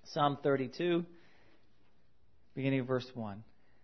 Psalm 32, beginning of verse 1.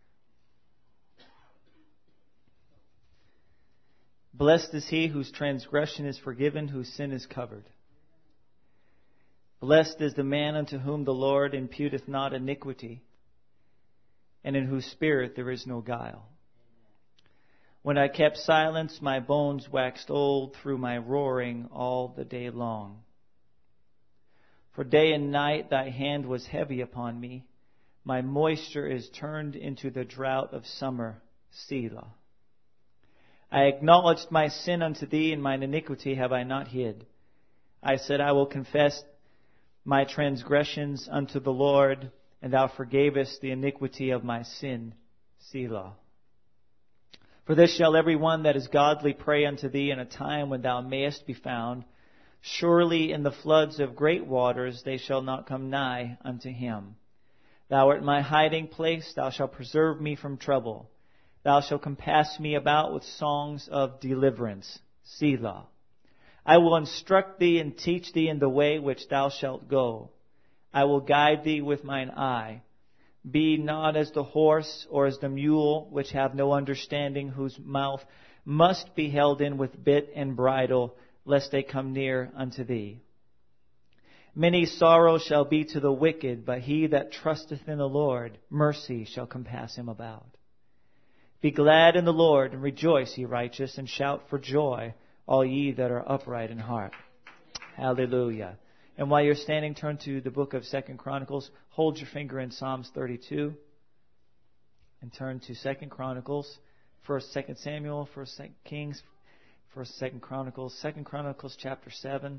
Blessed is he whose transgression is forgiven, whose sin is covered. Blessed is the man unto whom the Lord imputeth not iniquity, and in whose spirit there is no guile. When I kept silence, my bones waxed old through my roaring all the day long. For day and night thy hand was heavy upon me. My moisture is turned into the drought of summer. Selah. I acknowledged my sin unto thee, and mine iniquity have I not hid. I said, I will confess my transgressions unto the Lord, and thou forgavest the iniquity of my sin. Selah. For this shall every one that is godly pray unto thee in a time when thou mayest be found. Surely in the floods of great waters they shall not come nigh unto him. Thou art my hiding place, thou shalt preserve me from trouble. Thou shalt compass me about with songs of deliverance. Selah. I will instruct thee and teach thee in the way which thou shalt go. I will guide thee with mine eye. Be not as the horse or as the mule, which have no understanding, whose mouth must be held in with bit and bridle, lest they come near unto thee. Many sorrows shall be to the wicked, but he that trusteth in the Lord, mercy shall compass him about. Be glad in the Lord, and rejoice, ye righteous, and shout for joy, all ye that are upright in heart. Hallelujah. And while you're standing, turn to the book of 2 Chronicles. Hold your finger in Psalms 32. And turn to 2 Chronicles, 1st, 2nd Samuel, 1st, 2nd Kings, 1st, 2nd Chronicles, 2nd Chronicles chapter 7.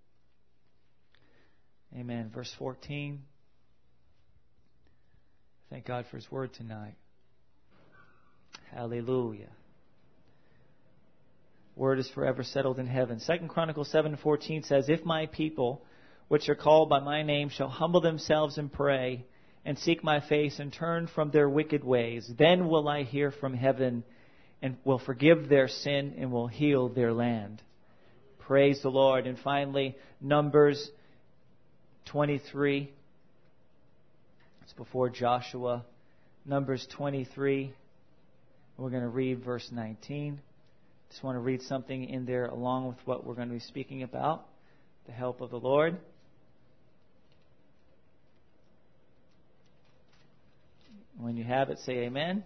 Amen. Verse 14. Thank God for His word tonight. Hallelujah. Word is forever settled in heaven. 2 Chronicles 7:14 says, If my people, which are called by my name, shall humble themselves and pray, and seek my face, and turn from their wicked ways, then will I hear from heaven, and will forgive their sin, and will heal their land. Praise the Lord. And finally, Numbers 23. It's before Joshua. Numbers 23. We're going to read verse 19. Just want to read something in there along with what we're going to be speaking about. The help of the Lord. When you have it, say amen.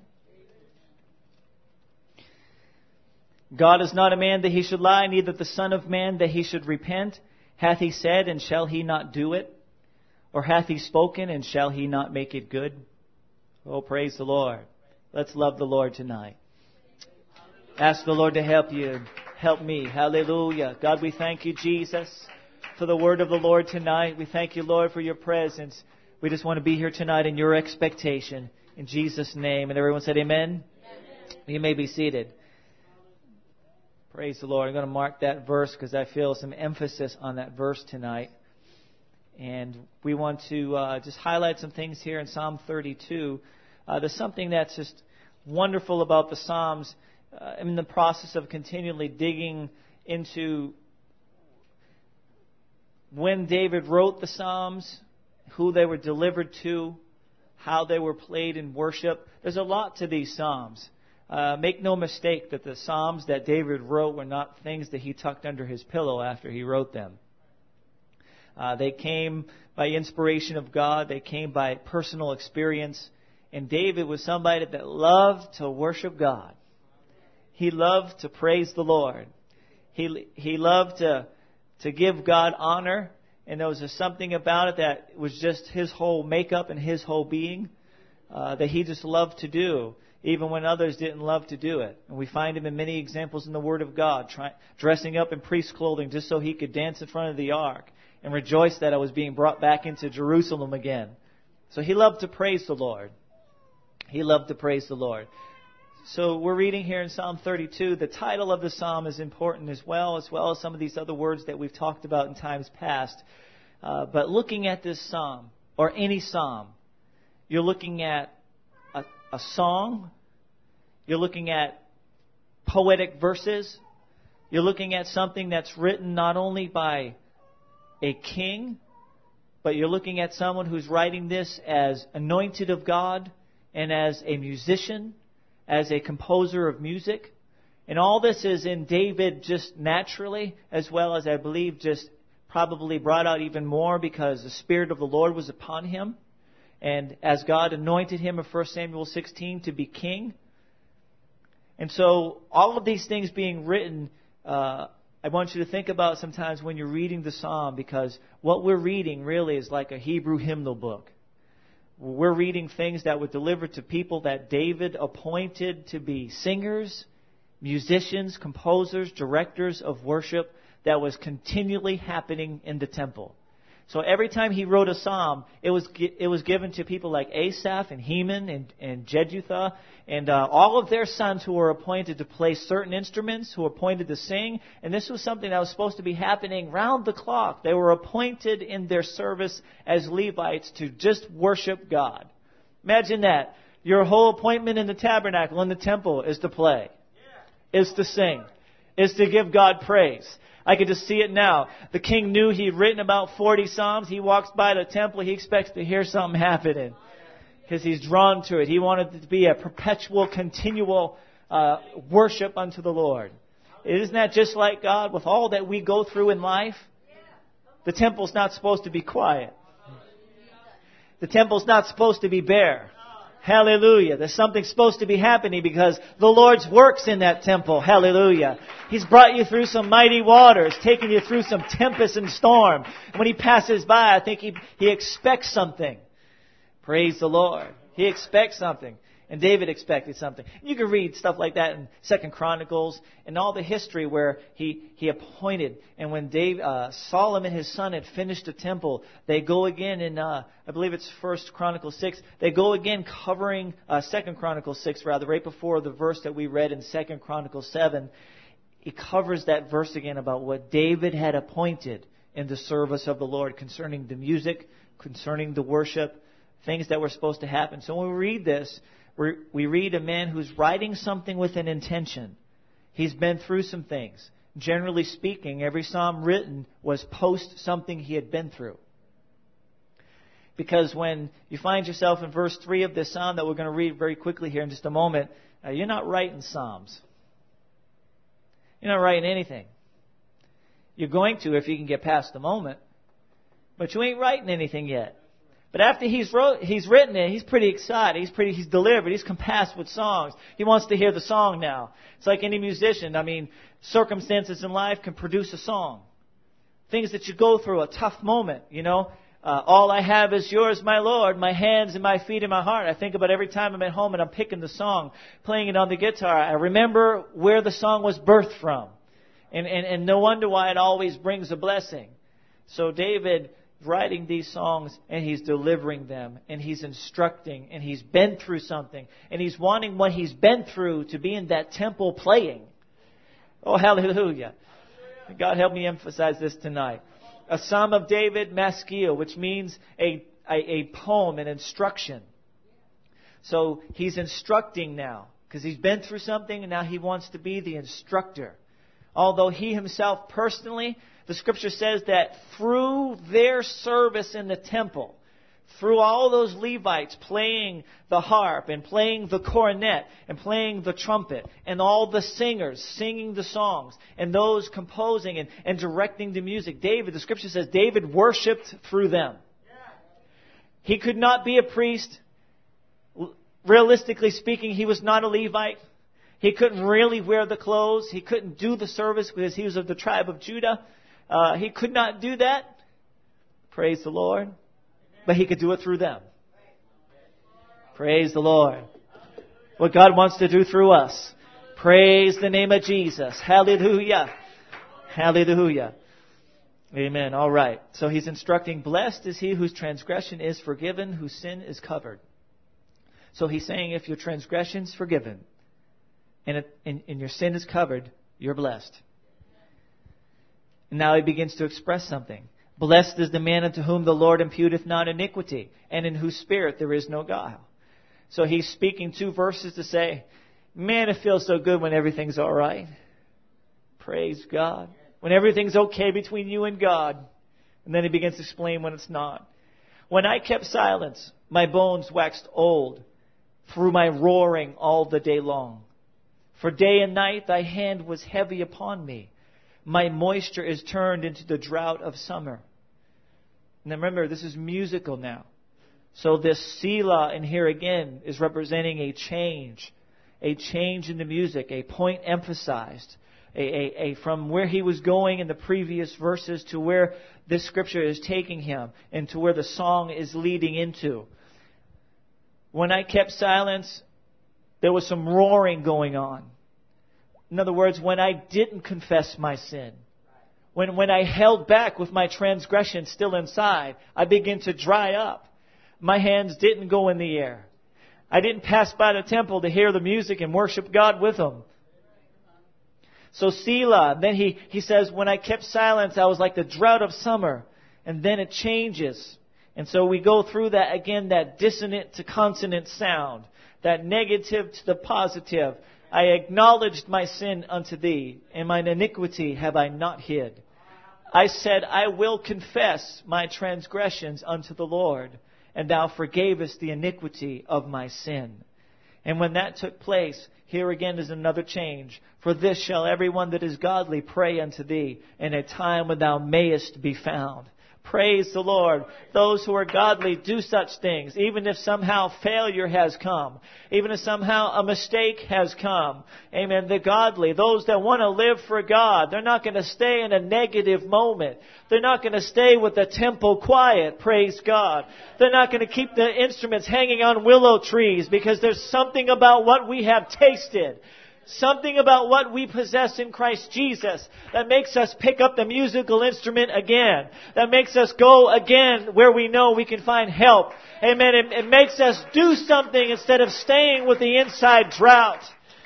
God is not a man that he should lie, neither the Son of Man that he should repent. Hath he said, and shall he not do it? Or hath he spoken, and shall he not make it good? Oh, praise the Lord. Let's love the Lord tonight. Ask the Lord to help you. Help me. Hallelujah. God, we thank you, Jesus, for the word of the Lord tonight. We thank you, Lord, for your presence. We just want to be here tonight in your expectation. In Jesus' name. And everyone said amen? Amen. You may be seated. Praise the Lord. I'm going to mark that verse because I feel some emphasis on that verse tonight. And we want to just highlight some things here in Psalm 32. There's something that's just wonderful about the Psalms. I'm in the process of continually digging into when David wrote the Psalms, who they were delivered to, how they were played in worship. There's a lot to these Psalms. Make no mistake that the Psalms that David wrote were not things that he tucked under his pillow after he wrote them. They came by inspiration of God. They came by personal experience. And David was somebody that loved to worship God. He loved to praise the Lord. He loved to give God honor. And there was just something about it that was just his whole makeup and his whole being that he just loved to do, even when others didn't love to do it. And we find him in many examples in the Word of God, dressing up in priest's clothing just so he could dance in front of the ark and rejoice that I was being brought back into Jerusalem again. So he loved to praise the Lord. He loved to praise the Lord. So we're reading here in Psalm 32. The title of the psalm is important as well as some of these other words that we've talked about in times past. But looking at this psalm, or any psalm, you're looking at a song. You're looking at poetic verses. You're looking at something that's written not only by a king, but you're looking at someone who's writing this as anointed of God and as a musician, as a composer of music. And all this is in David just naturally, as well as I believe just probably brought out even more because the Spirit of the Lord was upon him. And as God anointed him in 1 Samuel 16 to be king. And so all of these things being written, I want you to think about sometimes when you're reading the psalm, because what we're reading really is like a Hebrew hymnal book. We're reading things that were delivered to people that David appointed to be singers, musicians, composers, directors of worship that was continually happening in the temple. So every time he wrote a psalm, it was given to people like Asaph and Heman and Jeduthun and all of their sons who were appointed to play certain instruments, who were appointed to sing. And this was something that was supposed to be happening round the clock. They were appointed in their service as Levites to just worship God. Imagine that. Your whole appointment in the tabernacle, in the temple, is to play, is to sing, is to give God praise. I could just see it now. The king knew he had written about 40 psalms. He walks by the temple. He expects to hear something happening because he's drawn to it. He wanted it to be a perpetual, continual worship unto the Lord. Isn't that just like God? With all that we go through in life, the temple's not supposed to be quiet. The temple's not supposed to be bare. Hallelujah. There's something supposed to be happening because the Lord's works in that temple. Hallelujah. He's brought you through some mighty waters, taken you through some tempest and storm. When He passes by, I think He expects something. Praise the Lord. He expects something. And David expected something. You can read stuff like that in 2 Chronicles and all the history where he appointed. And when Solomon, his son, had finished the temple, they go again in, I believe it's 1 Chronicles 6. They go again covering 2 Chronicles 6, rather, right before the verse that we read in 2 Chronicles 7. He covers that verse again about what David had appointed in the service of the Lord concerning the music, concerning the worship, things that were supposed to happen. So when we read this, we read a man who's writing something with an intention. He's been through some things. Generally speaking, every psalm written was post something he had been through. Because when you find yourself in verse 3 of this psalm that we're going to read very quickly here in just a moment, you're not writing psalms. You're not writing anything. You're going to if you can get past the moment. But you ain't writing anything yet. But after he's written it, he's pretty excited. He's delivered. He's compassed with songs. He wants to hear the song now. It's like any musician. I mean, circumstances in life can produce a song. Things that you go through, a tough moment, you know. All I have is yours, my Lord, my hands and my feet and my heart. I think about every time I'm at home and I'm picking the song, playing it on the guitar. I remember where the song was birthed from. And no wonder why it always brings a blessing. So David writing these songs and he's delivering them and he's instructing and he's been through something and he's wanting what he's been through to be in that temple playing. Oh, hallelujah. God help me emphasize this tonight. A Psalm of David, Maskil, which means a poem, an instruction. So he's instructing now because he's been through something and now he wants to be the instructor. Although he himself personally, the Scripture says that through their service in the temple, through all those Levites playing the harp and playing the cornet and playing the trumpet and all the singers singing the songs and those composing and directing the music, the Scripture says David worshipped through them. He could not be a priest. Realistically speaking, he was not a Levite. He couldn't really wear the clothes. He couldn't do the service because he was of the tribe of Judah. He could not do that. Praise the Lord. But he could do it through them. Praise the Lord. What God wants to do through us. Praise the name of Jesus. Hallelujah. Hallelujah. Amen. All right. So he's instructing, blessed is he whose transgression is forgiven, whose sin is covered. So he's saying if your transgression's forgiven and your sin is covered, you're blessed. And now he begins to express something. Blessed is the man unto whom the Lord imputeth not iniquity, and in whose spirit there is no guile. So he's speaking 2 verses to say, man, it feels so good when everything's all right. Praise God. When everything's okay between you and God. And then he begins to explain when it's not. When I kept silence, my bones waxed old through my roaring all the day long. For day and night thy hand was heavy upon me. My moisture is turned into the drought of summer. Now remember, this is musical now. So this Selah in here again is representing a change in the music, a point emphasized, from where he was going in the previous verses to where this scripture is taking him and to where the song is leading into. When I kept silence, there was some roaring going on. In other words, when I didn't confess my sin, when I held back with my transgression still inside, I began to dry up. My hands didn't go in the air. I didn't pass by the temple to hear the music and worship God with them. So Selah, then he says, when I kept silence, I was like the drought of summer. And then it changes. And so we go through that again, that dissonant to consonant sound, that negative to the positive. I acknowledged my sin unto thee, and mine iniquity have I not hid. I said, I will confess my transgressions unto the Lord, and thou forgavest the iniquity of my sin. And when that took place, here again is another change. For this shall everyone that is godly pray unto thee in a time when thou mayest be found. Praise the Lord. Those who are godly do such things, even if somehow failure has come, even if somehow a mistake has come. Amen. The godly, those that want to live for God, they're not going to stay in a negative moment. They're not going to stay with the temple quiet. Praise God. They're not going to keep the instruments hanging on willow trees, because there's something about what we have tasted, something about what we possess in Christ Jesus that makes us pick up the musical instrument again. That makes us go again where we know we can find help. Amen. It makes us do something instead of staying with the inside drought.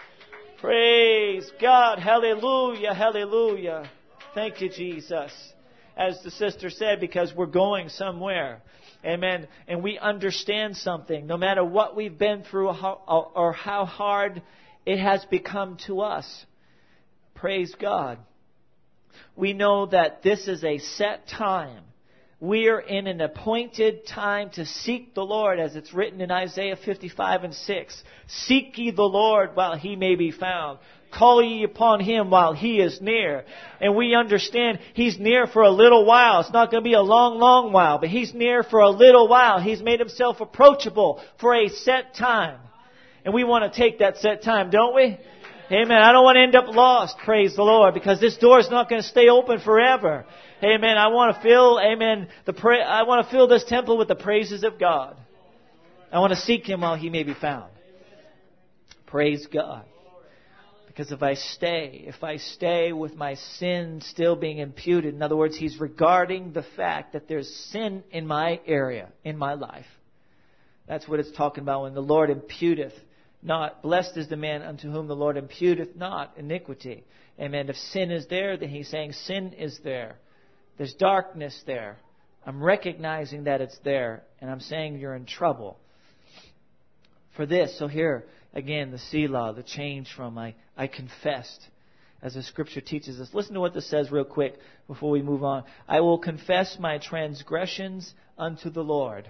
Praise God. Hallelujah. Hallelujah. Thank you, Jesus. As the sister said, because we're going somewhere. Amen. And we understand something. No matter what we've been through or how hard it has become to us. Praise God. We know that this is a set time. We are in an appointed time to seek the Lord, as it's written in Isaiah 55:6. Seek ye the Lord while he may be found. Call ye upon him while he is near. And we understand he's near for a little while. It's not going to be a long, long while, but he's near for a little while. He's made himself approachable for a set time. And we want to take that set time, don't we? Amen. I don't want to end up lost, praise the Lord, because this door is not going to stay open forever. Amen. I want to fill, amen, I want to fill this temple with the praises of God. I want to seek him while he may be found. Praise God. Because if I stay with my sin still being imputed, in other words, he's regarding the fact that there's sin in my area, in my life. That's what it's talking about when the Lord imputeth not. Blessed is the man unto whom the Lord imputeth not iniquity. Amen. If sin is there, then he's saying sin is there. There's darkness there. I'm recognizing that it's there, and I'm saying you're in trouble. For this, so here, again, the Selah, the change from I confessed, as the Scripture teaches us. Listen to what this says real quick before we move on. I will confess my transgressions unto the Lord.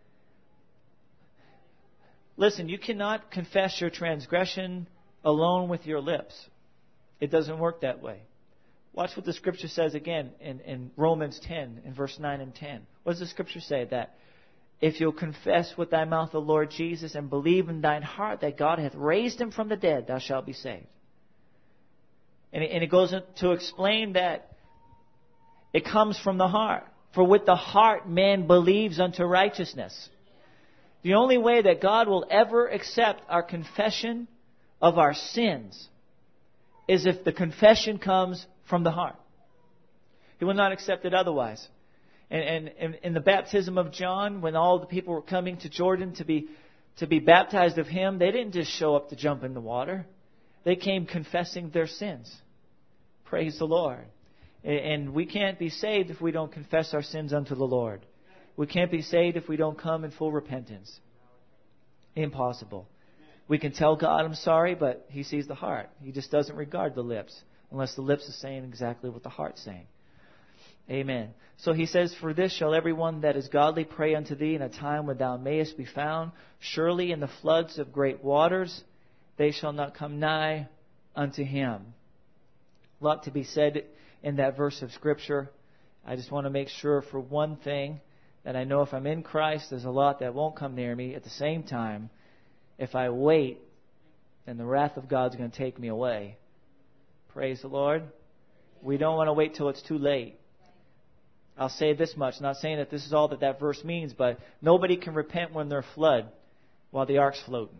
Listen, you cannot confess your transgression alone with your lips. It doesn't work that way. Watch what the Scripture says again in Romans 10, in verse 9 and 10. What does the Scripture say? That if you'll confess with thy mouth the Lord Jesus and believe in thine heart that God hath raised him from the dead, thou shalt be saved. And it goes to explain that it comes from the heart. For with the heart man believes unto righteousness. The only way that God will ever accept our confession of our sins is if the confession comes from the heart. He will not accept it otherwise. And in the baptism of John, when all the people were coming to Jordan to be baptized of him, they didn't just show up to jump in the water. They came confessing their sins. Praise the Lord. And we can't be saved if we don't confess our sins unto the Lord. We can't be saved if we don't come in full repentance. Impossible. We can tell God I'm sorry, but he sees the heart. He just doesn't regard the lips unless the lips are saying exactly what the heart's saying. Amen. So he says, for this shall everyone that is godly pray unto thee in a time when thou mayest be found. Surely in the floods of great waters they shall not come nigh unto him. A lot to be said in that verse of Scripture. I just want to make sure for one thing that I know if I'm in Christ, there's a lot that won't come near me. At the same time, if I wait, then the wrath of God's going to take me away. Praise the Lord. We don't want to wait till it's too late. I'll say this much, not saying that this is all that verse means, but nobody can repent when they're flood while the ark's floating.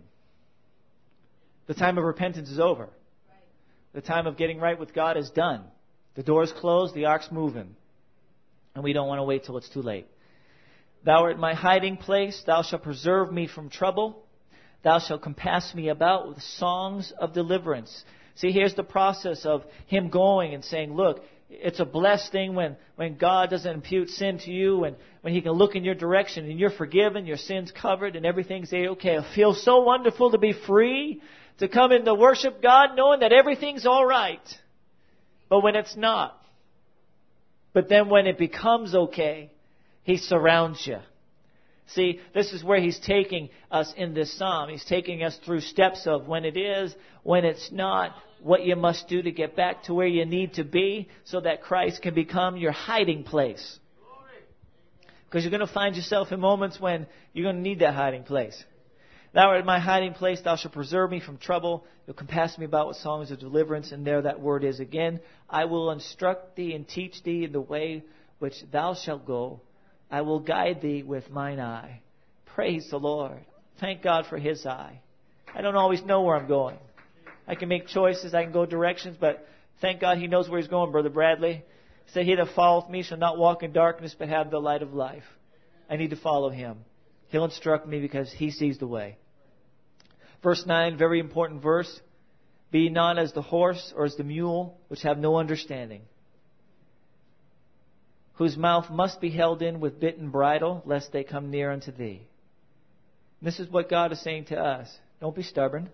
The time of repentance is over. The time of getting right with God is done. The door's closed, the ark's moving. And we don't want to wait till it's too late. Thou art my hiding place. Thou shalt preserve me from trouble. Thou shalt compass me about with songs of deliverance. See, here's the process of him going and saying, look, it's a blessed thing when God doesn't impute sin to you and when he can look in your direction and you're forgiven, your sin's covered and everything's okay. It feels so wonderful to be free, to come in to worship God knowing that everything's all right. But when it's not, but then when it becomes okay, he surrounds you. See, this is where he's taking us in this psalm. He's taking us through steps of when it is, when it's not, what you must do to get back to where you need to be so that Christ can become your hiding place. Because you're going to find yourself in moments when you're going to need that hiding place. Thou art my hiding place. Thou shalt preserve me from trouble. You'll compass me about with songs of deliverance. And there that word is again. I will instruct thee and teach thee in the way which thou shalt go. I will guide thee with mine eye. Praise the Lord. Thank God for his eye. I don't always know where I'm going. I can make choices. I can go directions. But thank God he knows where he's going, Brother Bradley. He said, he that followeth me shall not walk in darkness, but have the light of life. I need to follow him. He'll instruct me because he sees the way. Verse 9, very important verse. Be not as the horse or as the mule, which have no understanding, whose mouth must be held in with bit and bridle, lest they come near unto thee. And this is what God is saying to us. Don't be stubborn.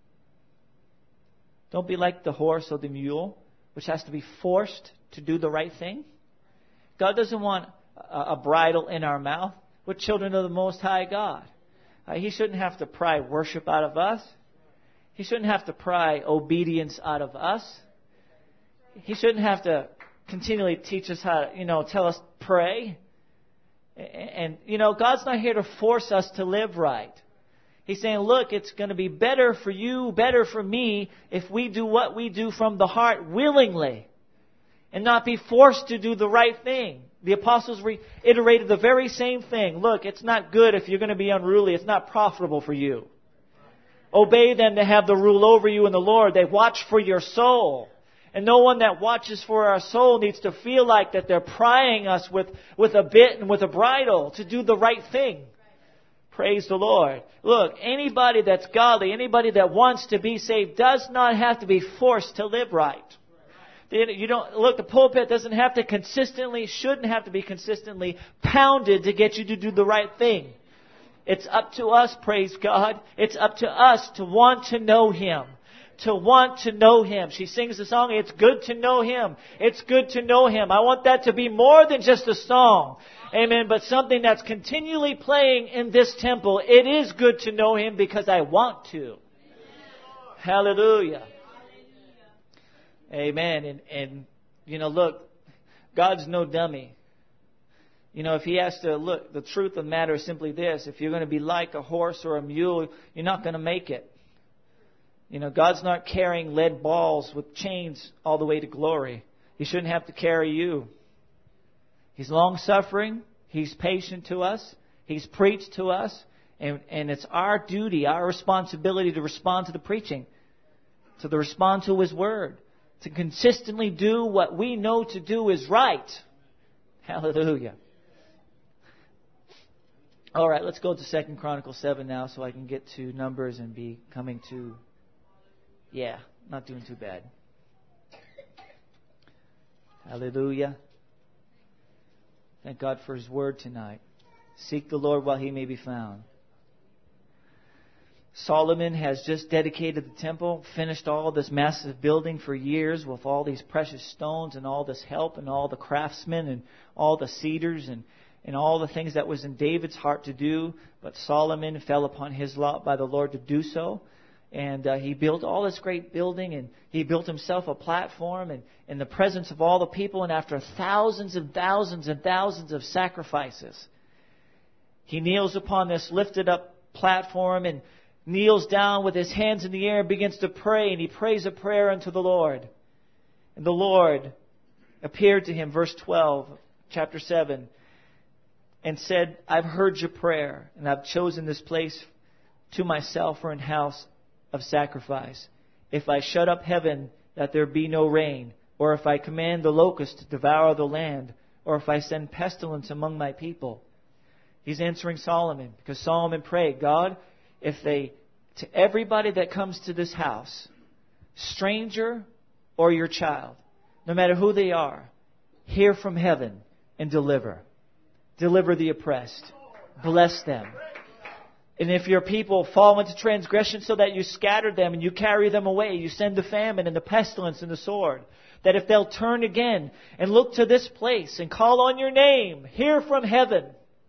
Don't be like the horse or the mule, which has to be forced to do the right thing. God doesn't want a bridle in our mouth. We're children of the Most High God. He shouldn't have to pry worship out of us. He shouldn't have to pry obedience out of us. He shouldn't have to continually teach us how to, tell us pray. And, God's not here to force us to live right. He's saying, look, it's going to be better for you, better for me, if we do what we do from the heart willingly and not be forced to do the right thing. The apostles reiterated the very same thing. Look, it's not good if you're going to be unruly. It's not profitable for you. Obey them to have the rule over you in the Lord. They watch for your soul. And no one that watches for our soul needs to feel like that they're prying us with a bit and with a bridle to do the right thing. Praise the Lord. Look, anybody that's godly, anybody that wants to be saved does not have to be forced to live right. The pulpit shouldn't have to be consistently pounded to get you to do the right thing. It's up to us, praise God. It's up to us to want to know him. To want to know him. She sings the song, it's good to know him. It's good to know him. I want that to be more than just a song. Amen. But something that's continually playing in this temple. It is good to know him because I want to. Hallelujah. Amen. And look, God's no dummy. If he has to look, the truth of the matter is simply this. If you're going to be like a horse or a mule, you're not going to make it. God's not carrying lead balls with chains all the way to glory. He shouldn't have to carry you. He's long-suffering. He's patient to us. He's preached to us. And it's our duty, our responsibility to respond to the preaching, to respond to his word, to consistently do what we know to do is right. Hallelujah. All right, let's go to 2 Chronicles 7 now so I can get to Numbers and be coming to... Yeah, not doing too bad. Hallelujah. Thank God for his word tonight. Seek the Lord while he may be found. Solomon has just dedicated the temple, finished all this massive building for years with all these precious stones and all this help and all the craftsmen and all the cedars and all the things that was in David's heart to do. But Solomon fell upon his lot by the Lord to do so. And he built all this great building, and he built himself a platform and in the presence of all the people. And after thousands and thousands and thousands of sacrifices, he kneels upon this lifted up platform and kneels down with his hands in the air and begins to pray. And he prays a prayer unto the Lord. And the Lord appeared to him, verse 12, chapter 7, and said, I've heard your prayer, and I've chosen this place to myself for an house of sacrifice. If I shut up heaven that there be no rain, or if I command the locust to devour the land, or if I send pestilence among my people. He's answering Solomon because Solomon prayed, God, if to everybody that comes to this house, stranger or your child, no matter who they are, hear from heaven and deliver. Deliver the oppressed. Bless them. And if your people fall into transgression so that you scatter them and you carry them away, you send the famine and the pestilence and the sword, that if they'll turn again and look to this place and call on your name, hear from heaven.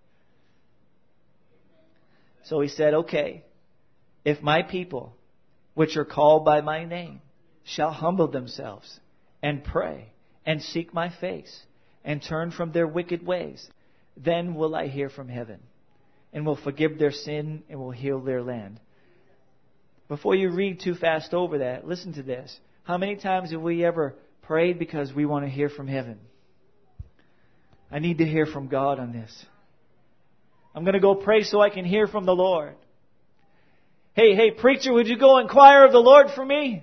So he said, okay, if my people, which are called by my name, shall humble themselves and pray and seek my face and turn from their wicked ways, then will I hear from heaven and will forgive their sin and will heal their land. Before you read too fast over that, listen to this. How many times have we ever prayed because we want to hear from heaven? I need to hear from God on this. I'm going to go pray so I can hear from the Lord. Hey, preacher, would you go inquire of the Lord for me?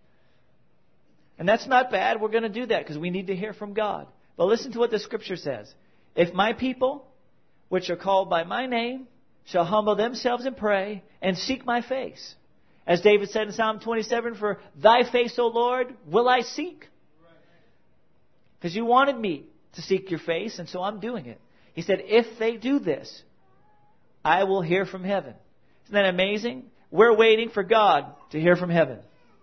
And that's not bad. We're going to do that because we need to hear from God. But listen to what the Scripture says. If my people, which are called by my name, shall humble themselves and pray and seek my face. As David said in Psalm 27, for thy face, O Lord, will I seek. Because you wanted me to seek your face, and so I'm doing it. He said, if they do this, I will hear from heaven. Isn't that amazing? We're waiting for God to hear from heaven.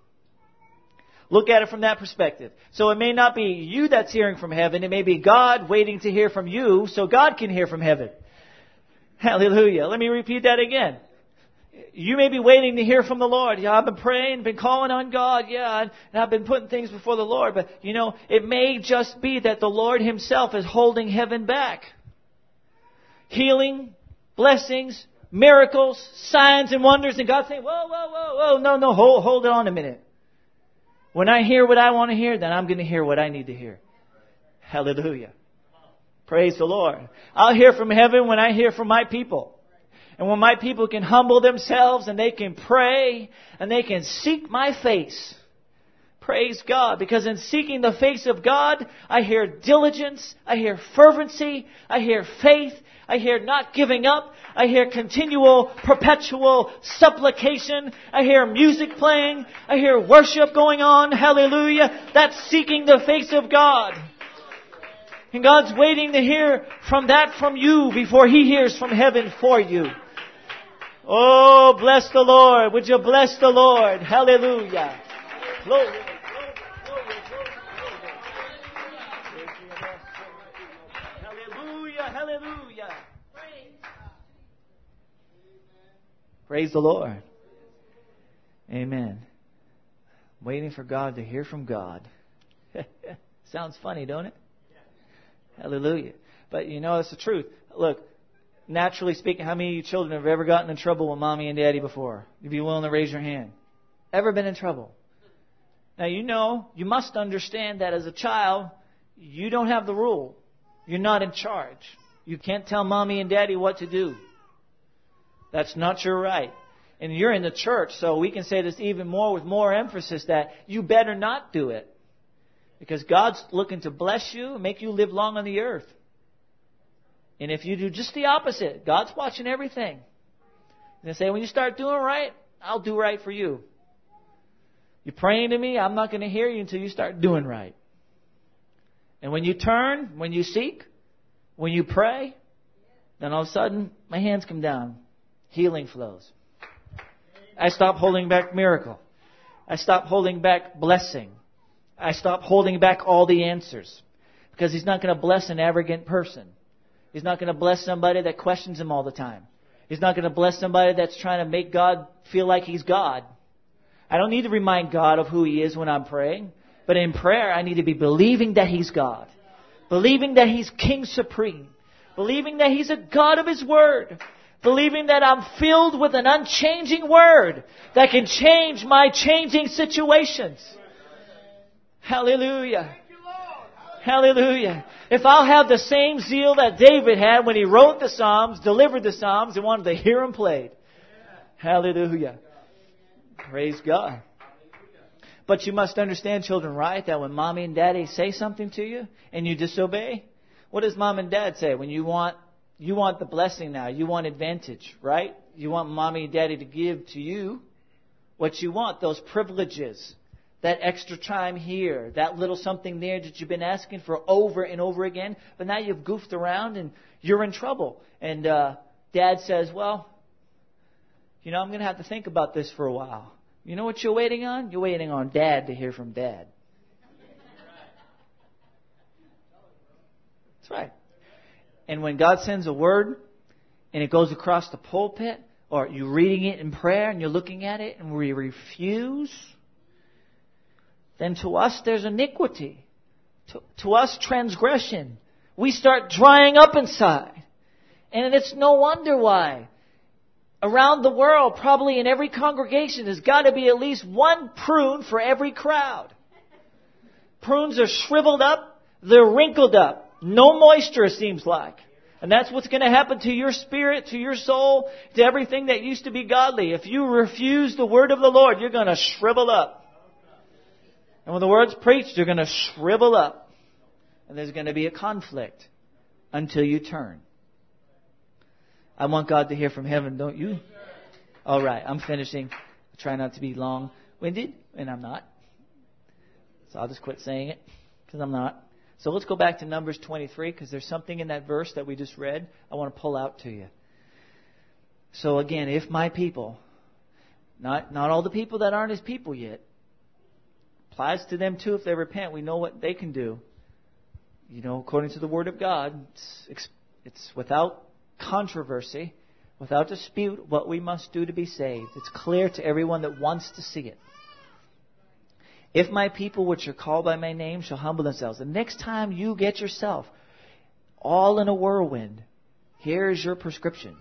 Look at it from that perspective. So it may not be you that's hearing from heaven. It may be God waiting to hear from you so God can hear from heaven. Hallelujah. Let me repeat that again. You may be waiting to hear from the Lord. Yeah, I've been praying, been calling on God. Yeah, and I've been putting things before the Lord. But, it may just be that the Lord Himself is holding heaven back. Healing, blessings, miracles, signs and wonders. And God's saying, whoa, no, hold on a minute. When I hear what I want to hear, then I'm going to hear what I need to hear. Hallelujah. Praise the Lord. I'll hear from heaven when I hear from my people. And when my people can humble themselves and they can pray and they can seek my face. Praise God. Because in seeking the face of God, I hear diligence, I hear fervency, I hear faith, I hear not giving up, I hear continual, perpetual supplication, I hear music playing, I hear worship going on. Hallelujah. That's seeking the face of God. And God's waiting to hear from you before He hears from heaven for you. Oh, bless the Lord. Would you bless the Lord? Hallelujah. Glory. Hallelujah. Praise the Lord. Amen. Waiting for God to hear from God. Sounds funny, don't it? Hallelujah. But it's the truth. Look, naturally speaking, how many of you children have ever gotten in trouble with mommy and daddy before? If you're willing to raise your hand. Ever been in trouble? Now, you must understand that as a child, you don't have the rule. You're not in charge. You can't tell mommy and daddy what to do. That's not your right. And you're in the church, so we can say this even more with more emphasis that you better not do it. Because God's looking to bless you and make you live long on the earth. And if you do just the opposite, God's watching everything. And they say, when you start doing right, I'll do right for you. You're praying to me, I'm not going to hear you until you start doing right. And when you turn, when you seek, when you pray, then all of a sudden, my hands come down. Healing flows. I stop holding back miracle. I stop holding back blessing. I stop holding back all the answers. Because He's not going to bless an arrogant person. He's not going to bless somebody that questions Him all the time. He's not going to bless somebody that's trying to make God feel like He's God. I don't need to remind God of who He is when I'm praying. But in prayer, I need to be believing that He's God. Believing that He's King Supreme. Believing that He's a God of His Word. Believing that I'm filled with an unchanging Word that can change my changing situations. Hallelujah. Hallelujah. If I'll have the same zeal that David had when he wrote the Psalms, delivered the Psalms, and wanted to hear them played. Hallelujah. Praise God. But you must understand, children, right, that when mommy and daddy say something to you and you disobey, what does mom and dad say? When you want the blessing now, you want advantage, right? You want mommy and daddy to give to you what you want, those privileges. That extra time here, that little something there that you've been asking for over and over again, but now you've goofed around and you're in trouble. And Dad says, well, I'm going to have to think about this for a while. You know what you're waiting on? You're waiting on Dad to hear from Dad. That's right. And when God sends a word and it goes across the pulpit, or you're reading it in prayer and you're looking at it and we refuse, then to us there's iniquity. To us transgression. We start drying up inside. And it's no wonder why. Around the world, probably in every congregation, there's got to be at least one prune for every crowd. Prunes are shriveled up. They're wrinkled up. No moisture, it seems like. And that's what's going to happen to your spirit, to your soul, to everything that used to be godly. If you refuse the word of the Lord, you're going to shrivel up. And when the word's preached, you're going to shrivel up. And there's going to be a conflict until you turn. I want God to hear from heaven, don't you? All right, I'm finishing. I try not to be long-winded, and I'm not. So I'll just quit saying it, because I'm not. So let's go back to Numbers 23, because there's something in that verse that we just read I want to pull out to you. So again, if my people, not all the people that aren't His people yet, applies to them too if they repent. We know what they can do. According to the Word of God, it's without controversy, without dispute, what we must do to be saved. It's clear to everyone that wants to see it. If my people which are called by my name shall humble themselves. The next time you get yourself all in a whirlwind, here is your prescription.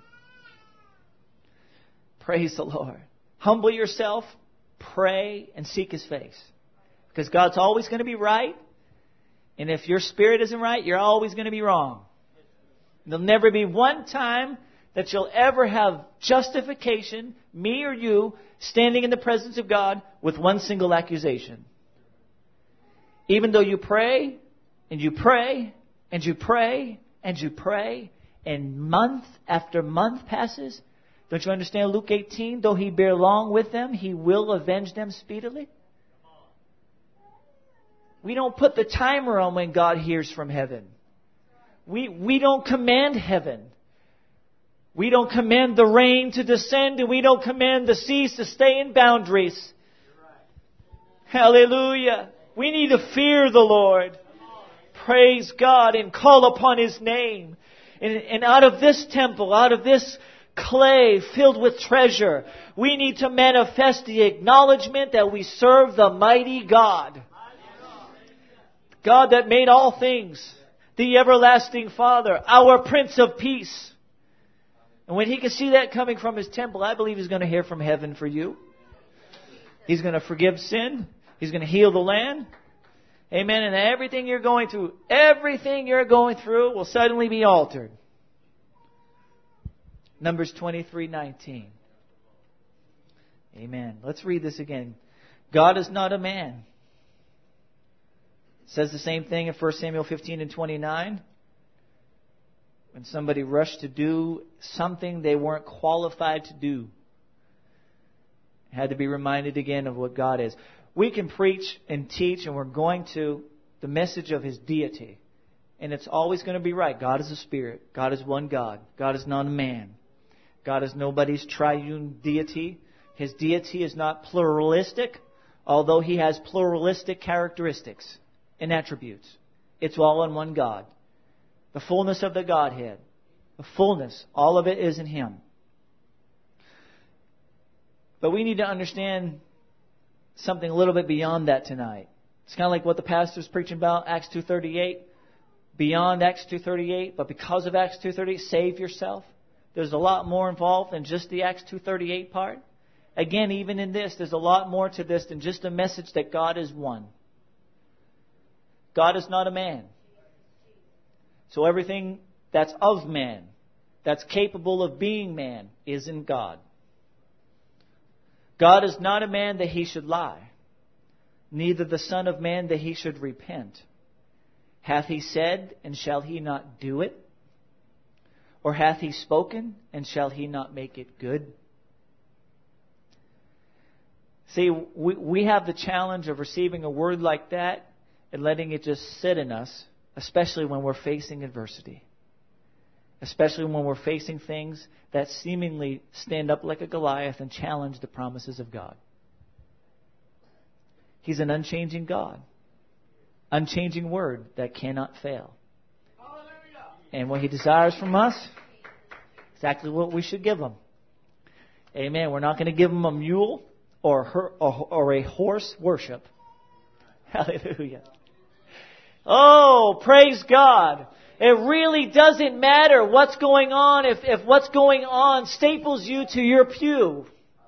Praise the Lord. Humble yourself, pray, and seek His face. Because God's always going to be right. And if your spirit isn't right, you're always going to be wrong. There'll never be one time that you'll ever have justification, me or you, standing in the presence of God with one single accusation. Even though you pray, and you pray, and you pray, and you pray, and month after month passes, don't you understand Luke 18? Though He bear long with them, He will avenge them speedily. We don't put the timer on when God hears from heaven. We don't command heaven. We don't command the rain to descend, and we don't command the seas to stay in boundaries. Hallelujah. We need to fear the Lord. Praise God and call upon His name. And out of this temple, out of this clay filled with treasure, we need to manifest the acknowledgement that we serve the mighty God. God that made all things, the everlasting Father, our Prince of Peace. And when He can see that coming from His temple, I believe He's going to hear from heaven for you. He's going to forgive sin. He's going to heal the land. Amen. And everything you're going through will suddenly be altered. Numbers 23:19. Amen. Let's read this again. God is not a man. It says the same thing in 1 Samuel 15:29. When somebody rushed to do something they weren't qualified to do. Had to be reminded again of what God is. We can preach and teach, and we're going to the message of His deity. And it's always going to be right. God is a spirit. God is one God. God is not a man. God is nobody's triune deity. His deity is not pluralistic, although He has pluralistic characteristics and attributes. It's all in one God. The fullness of the Godhead. The fullness. All of it is in Him. But we need to understand something a little bit beyond that tonight. It's kind of like what the pastor's preaching about, Acts 2:38. Beyond Acts 2:38, but because of Acts 2:38, save yourself. There's a lot more involved than just the Acts 2:38 part. Again, even in this, there's a lot more to this than just a message that God is one. God is not a man. So everything that's of man, that's capable of being man, is in God. God is not a man that He should lie, neither the Son of Man that He should repent. Hath He said, and shall He not do it? Or hath He spoken, and shall He not make it good? See, we have the challenge of receiving a word like that and letting it just sit in us, especially when we're facing adversity. Especially when we're facing things that seemingly stand up like a Goliath and challenge the promises of God. He's an unchanging God. Unchanging word that cannot fail. And what He desires from us, exactly what we should give Him. Amen. We're not going to give Him a mule or a horse worship. Hallelujah. Oh, praise God. It really doesn't matter what's going on if what's going on staples you to your pew.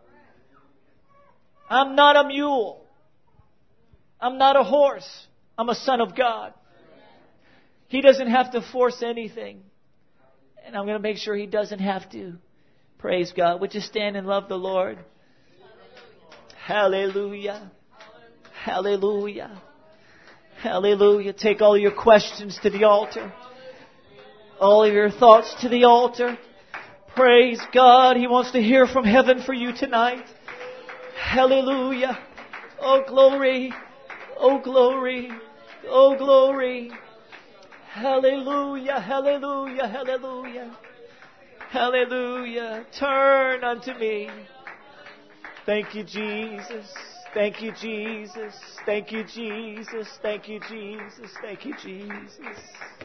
I'm not a mule. I'm not a horse. I'm a son of God. He doesn't have to force anything. And I'm going to make sure He doesn't have to. Praise God. Would you stand and love the Lord? Hallelujah. Hallelujah. Hallelujah. Take all your questions to the altar. All of your thoughts to the altar. Praise God. He wants to hear from heaven for you tonight. Hallelujah. Oh, glory. Oh, glory. Oh, glory. Hallelujah. Hallelujah. Hallelujah. Hallelujah. Turn unto me. Thank you, Jesus. Thank you, Jesus. Thank you, Jesus. Thank you, Jesus. Thank you, Jesus.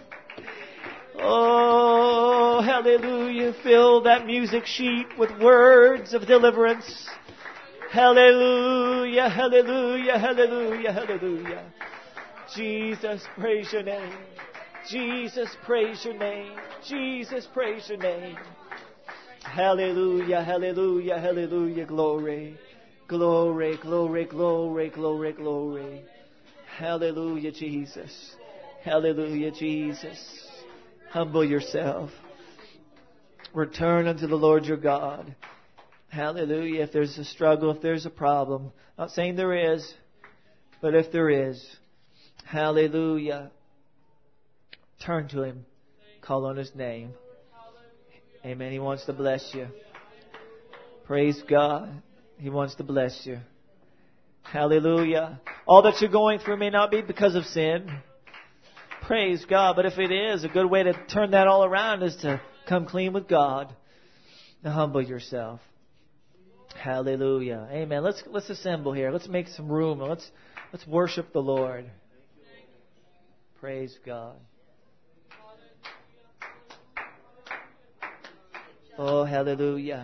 Oh, hallelujah. Fill that music sheet with words of deliverance. Hallelujah, hallelujah, hallelujah, hallelujah. Jesus, praise your name. Jesus, praise your name. Jesus, praise your name. Hallelujah, hallelujah, hallelujah. Glory, glory, glory, glory, glory, glory. Hallelujah, Jesus. Hallelujah, Jesus. Humble yourself. Return unto the Lord your God. Hallelujah. If there's a struggle, if there's a problem, not saying there is, but if there is, hallelujah. Turn to Him. Call on His name. Amen. He wants to bless you. Praise God. He wants to bless you. Hallelujah. All that you're going through may not be because of sin. Praise God. But if it is, a good way to turn that all around is to come clean with God. To humble yourself. Hallelujah. Amen. Let's assemble here. Let's make some room. Let's worship the Lord. Praise God. Oh, hallelujah.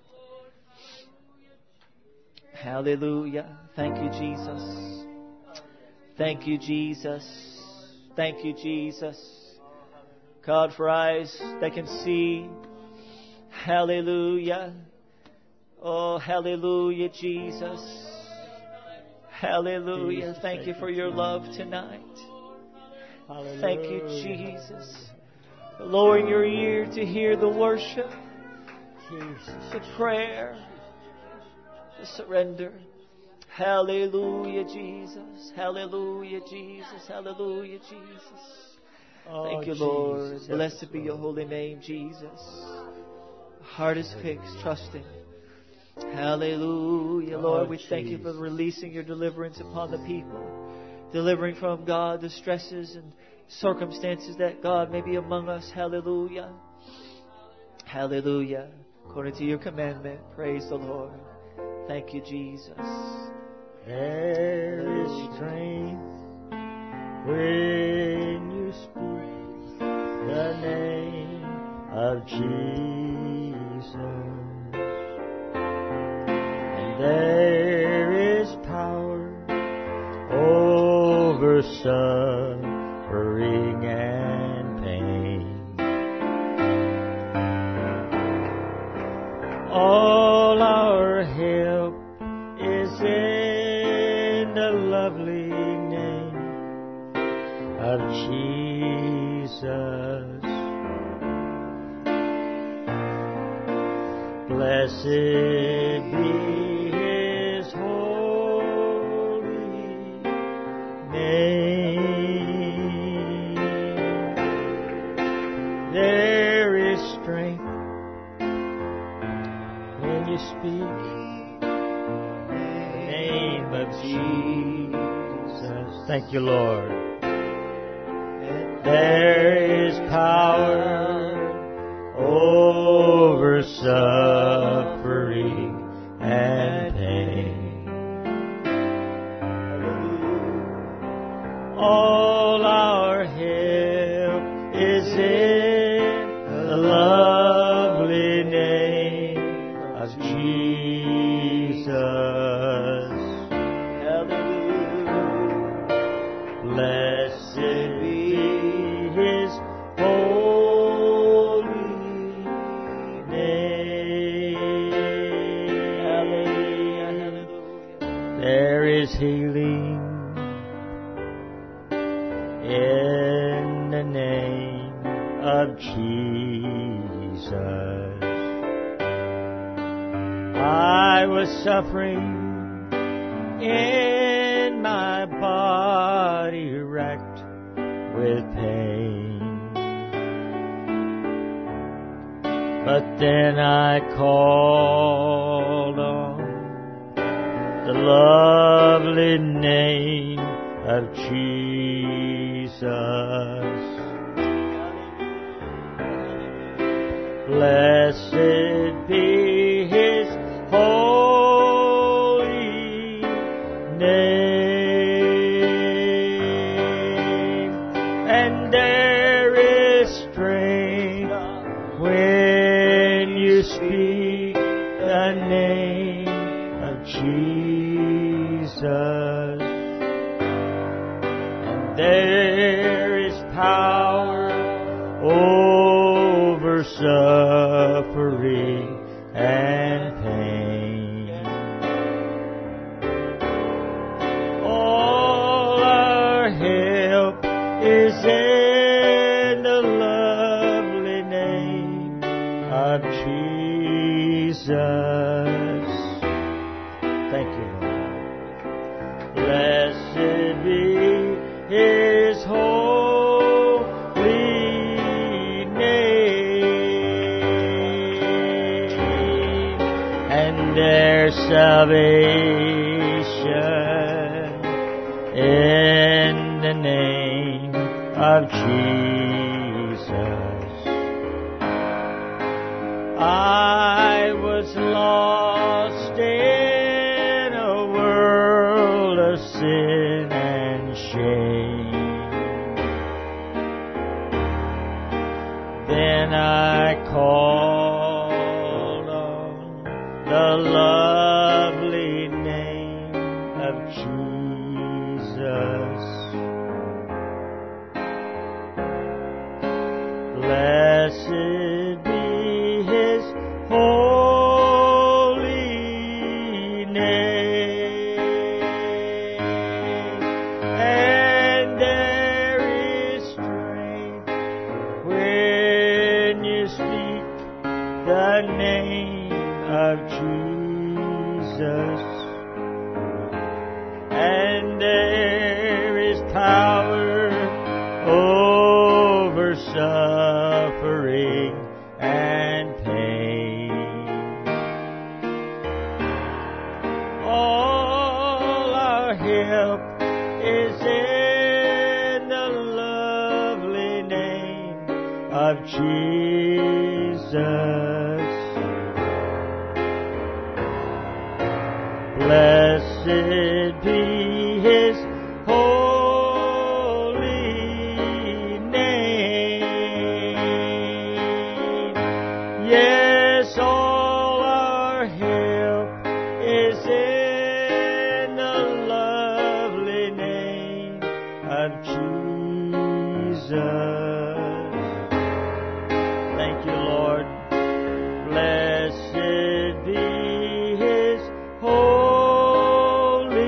Hallelujah. Thank you, Jesus. Thank you, Jesus. Thank you, Jesus. God, for eyes that can see. Hallelujah. Oh, hallelujah, Jesus. Hallelujah. Thank you for your love tonight. Thank you, Jesus. For lowering your ear to hear the worship, the prayer, the surrender. Hallelujah, Jesus. Hallelujah, Jesus. Hallelujah, Jesus. Thank you, Lord. Blessed be your holy name, Jesus. Heart is fixed, trusting. Hallelujah, Lord. We thank you for releasing your deliverance upon the people. Delivering from, God, the stresses and circumstances that, God, may be among us. Hallelujah. Hallelujah. According to your commandment, praise the Lord. Thank you, Jesus. There is strength when you speak the name of Jesus. And there is power over suffering and pain. All our help is in the lovely name of Jesus. Blessed be His holy name. There is strength when you speak the name of Jesus. Thank you, Lord. There is power over suffering and pain. All our help is in the lovely name of Jesus. Hallelujah. Blessed be His holy name. Hallelujah. There is healing in the name of Jesus. I was suffering in my body, racked with pain. But then I called on the lovely name of Jesus. Blessed be His holy name. And there is strength when you speak the name of Jesus. And there is power over suffering and pain. All our help is in the lovely name of Jesus. Thank you, Lord. Blessed be His holy name. And there's salvation in the name of Jesus. I was lost in a world of sin and shame. Then I called on the lovely name of Jesus. Blessed be His holy name. And there is strength when you speak the name of Jesus. And there is power over suffering and pain. All our help is in the lovely name of Jesus. Blessed be His holy name. Yes, all our help is in the lovely name of Jesus. Thank you, Lord. Blessed be His holy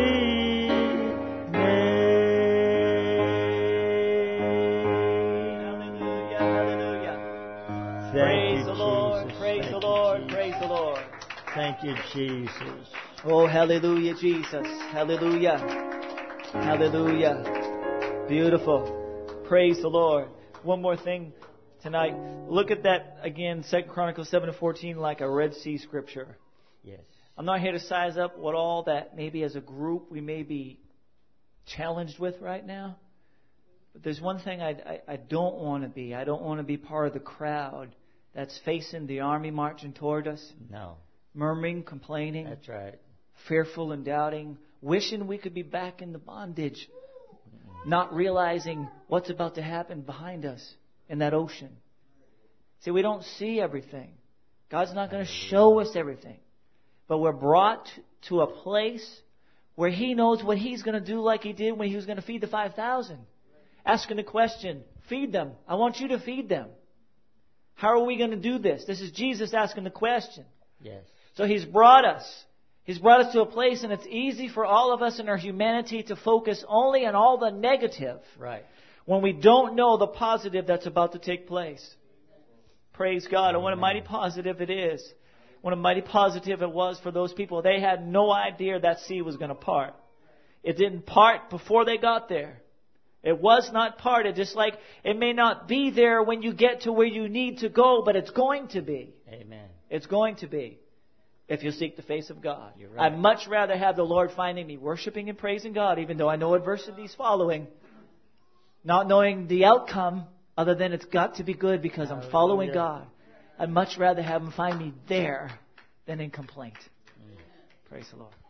name. Hallelujah, hallelujah. Thank Praise you, the Lord, Jesus. praise Thank the you, Lord, Jesus. praise the Lord. Thank you, Jesus. Oh, hallelujah, Jesus. Hallelujah. Hallelujah. Beautiful. Praise the Lord. One more thing tonight. Look at that again, 2 Chronicles 7:14, like a Red Sea scripture. Yes. I'm not here to size up what all that maybe as a group we may be challenged with right now. But there's one thing I don't want to be. I don't want to be part of the crowd that's facing the army marching toward us, No. murmuring, complaining, That's right. fearful and doubting, wishing we could be back in the bondage, not realizing what's about to happen behind us in that ocean. See, we don't see everything. God's not going to show us everything. But we're brought to a place where He knows what He's going to do, like He did when He was going to feed the 5,000. Asking the question, feed them. I want you to feed them. How are we going to do this? This is Jesus asking the question. Yes. So He's brought us. He's brought us to a place, and it's easy for all of us in our humanity to focus only on all the negative Right. when we don't know the positive that's about to take place. Praise God. And what a mighty positive it is. What a mighty positive it was for those people. They had no idea that sea was going to part. It didn't part before they got there. It was not parted, just like it may not be there when you get to where you need to go, but it's going to be. Amen. It's going to be. If you seek the face of God. You're right. I'd much rather have the Lord finding me worshiping and praising God, even though I know adversity's following, not knowing the outcome other than it's got to be good because I'm following God. I'd much rather have Him find me there than in complaint. Praise the Lord.